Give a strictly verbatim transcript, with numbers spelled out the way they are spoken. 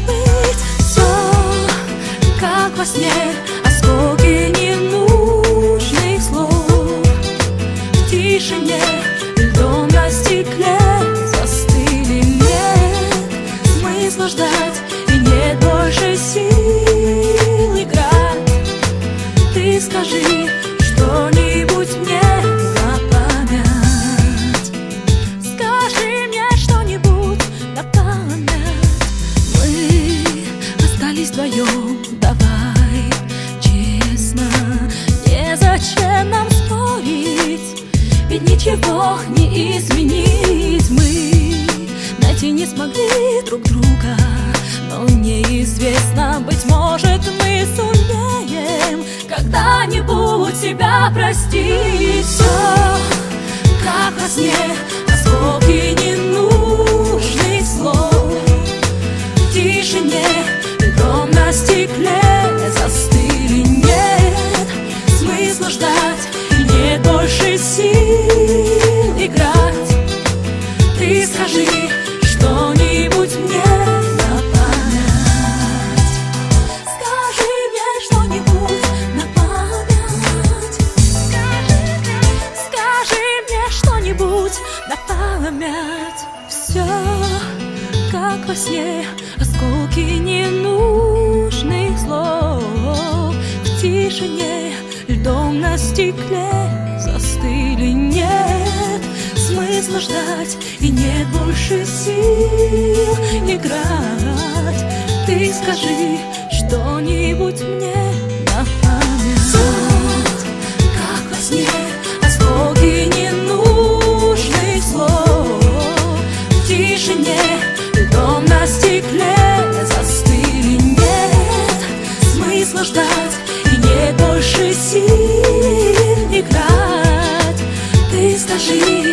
забыть. Все как во сне, осколки ненужных слов. В тишине, льдом на стекле застыли. Нет смысла ждать, и нет больше сил играть. Ты скажи что-нибудь мне на память. Скажи мне что-нибудь на память. Мы остались вдвоем, давай честно. Незачем нам спорить, ведь ничего не изменить. Мы найти не смогли друг друга, но неизвестно, быть может, мы сумеем когда-нибудь себя простить. Все как во сне, осколки ненужных слов. В тишине, льдом на стекле застыли. Нет смысла ждать, и нет больше сил играть. Ты скажи что-нибудь мне на память. Скажи мне что-нибудь на память. Скажи мне что-нибудь на память. Все как во сне, осколки ненужных слов. В тишине, льдом на стекле застыли. Нет смысла ждать, и нет больше сил играть. Ты скажи что-нибудь мне на память. Как во сне, осколки ненужных слов. В тишине, льдом на стекле застыли. Нет смысла ждать, и нет больше сил играть. Ты скажи